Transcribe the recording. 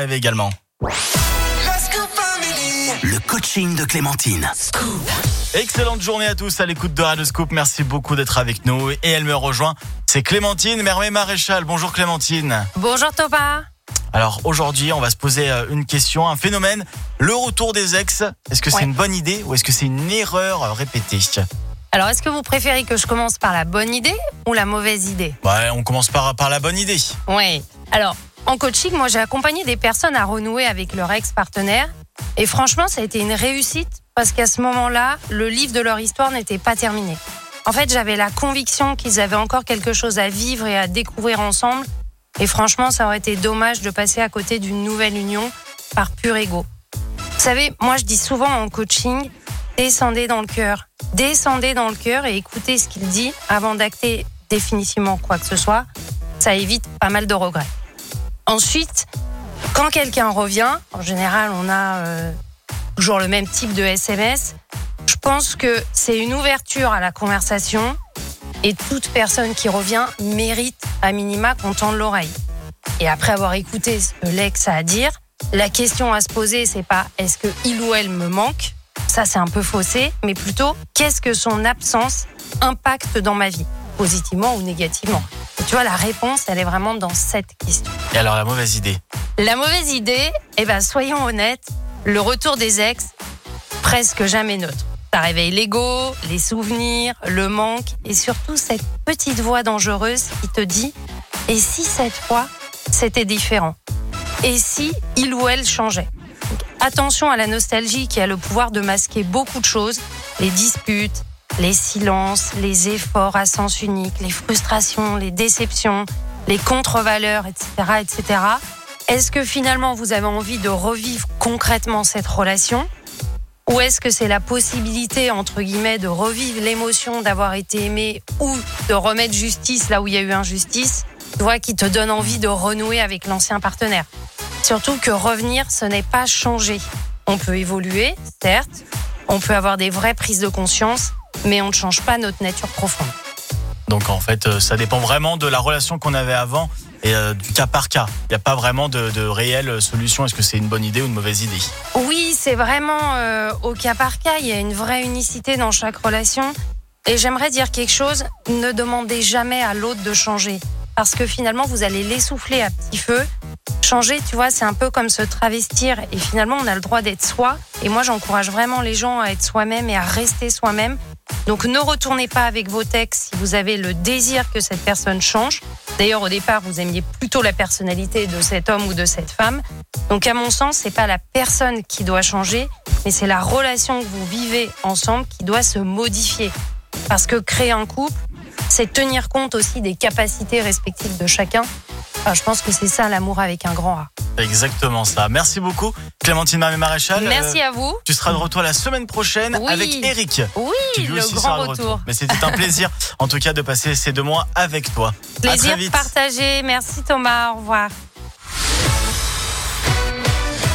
arriver également. Le coaching de Clémentine. Excellente journée à tous à l'écoute de Radio Scoop. Merci beaucoup d'être avec nous. Et elle me rejoint, c'est Clémentine Mermet-Maréchal. Bonjour Clémentine. Bonjour Thomas. Alors aujourd'hui, on va se poser une question, un phénomène, le retour des ex. Est-ce que c'est une bonne idée ou est-ce que c'est une erreur répétée ? Alors, est-ce que vous préférez que je commence par la bonne idée ou la mauvaise idée ? Ouais, on commence par la bonne idée. Oui. Alors, en coaching, moi, j'ai accompagné des personnes à renouer avec leur ex-partenaire. Et franchement, ça a été une réussite parce qu'à ce moment-là, le livre de leur histoire n'était pas terminé. En fait, j'avais la conviction qu'ils avaient encore quelque chose à vivre et à découvrir ensemble. Et franchement, ça aurait été dommage de passer à côté d'une nouvelle union par pur ego. Vous savez, moi, je dis souvent en coaching, descendez dans le cœur. Descendez dans le cœur et écoutez ce qu'il dit avant d'acter définitivement quoi que ce soit. Ça évite pas mal de regrets. Ensuite, quand quelqu'un revient, en général, on a toujours le même type de SMS. Je pense que c'est une ouverture à la conversation et toute personne qui revient mérite à minima qu'on tende l'oreille. Et après avoir écouté ce que l'ex a à dire, la question à se poser, c'est pas est-ce que il ou elle me manque ? Ça, c'est un peu faussé, mais plutôt qu'est-ce que son absence impacte dans ma vie, positivement ou négativement ? Et tu vois, la réponse, elle est vraiment dans cette question. Et alors la mauvaise idée ? La mauvaise idée, soyons honnêtes, le retour des ex, presque jamais neutre. Ça réveille l'ego, les souvenirs, le manque et surtout cette petite voix dangereuse qui te dit « Et si cette fois, c'était différent ? Et si il ou elle changeait ?» Donc, attention à la nostalgie qui a le pouvoir de masquer beaucoup de choses, les disputes, les silences, les efforts à sens unique, les frustrations, les déceptions, les contre-valeurs, etc., etc. Est-ce que finalement vous avez envie de revivre concrètement cette relation ? Ou est-ce que c'est la possibilité, entre guillemets, de revivre l'émotion d'avoir été aimé ou de remettre justice là où il y a eu injustice, tu vois, qui te donne envie de renouer avec l'ancien partenaire ? Surtout que revenir, ce n'est pas changer. On peut évoluer, certes, on peut avoir des vraies prises de conscience, mais on ne change pas notre nature profonde. Donc en fait, ça dépend vraiment de la relation qu'on avait avant et du cas par cas. Il n'y a pas vraiment de réelle solution. Est-ce que c'est une bonne idée ou une mauvaise idée ? Oui, c'est vraiment au cas par cas. Il y a une vraie unicité dans chaque relation. Et j'aimerais dire quelque chose, ne demandez jamais à l'autre de changer. Parce que finalement, vous allez l'essouffler à petit feu. Changer, tu vois, c'est un peu comme se travestir. Et finalement, on a le droit d'être soi. Et moi, j'encourage vraiment les gens à être soi-même et à rester soi-même. Donc, ne retournez pas avec vos ex si vous avez le désir que cette personne change. D'ailleurs, au départ, vous aimiez plutôt la personnalité de cet homme ou de cette femme. Donc, à mon sens, c'est pas la personne qui doit changer, mais c'est la relation que vous vivez ensemble qui doit se modifier. Parce que créer un couple, c'est tenir compte aussi des capacités respectives de chacun. Enfin, je pense que c'est ça l'amour avec un grand A. Exactement ça. Merci beaucoup Clémentine Mermet-Maréchal. Merci à vous. Tu seras de retour la semaine prochaine avec Eric. Oui, le grand retour. Mais c'était un plaisir en tout cas de passer ces 2 mois avec toi. Plaisir à très vite. partagé. Merci Thomas. Au revoir.